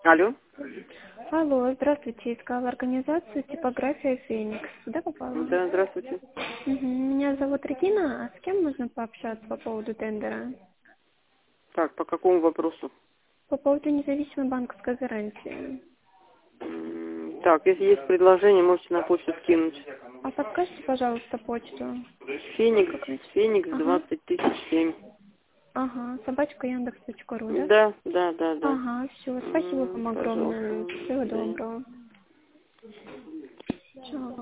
Алло. Алло, здравствуйте, искала организацию типография «Феникс». Куда попала? Да, здравствуйте. Меня зовут Регина, а с кем можно пообщаться по поводу тендера? Так, по какому вопросу? По поводу независимой банковской гарантии. Так, если есть предложение, можете на почту скинуть. А подскажите, пожалуйста, почту. Феникс, Как найти? Феникс Ага, 20007. ага, собачка Яндекс.ру, да? Да. Ага, все, спасибо вам Пожалуйста. огромное. Всего доброго. Чао.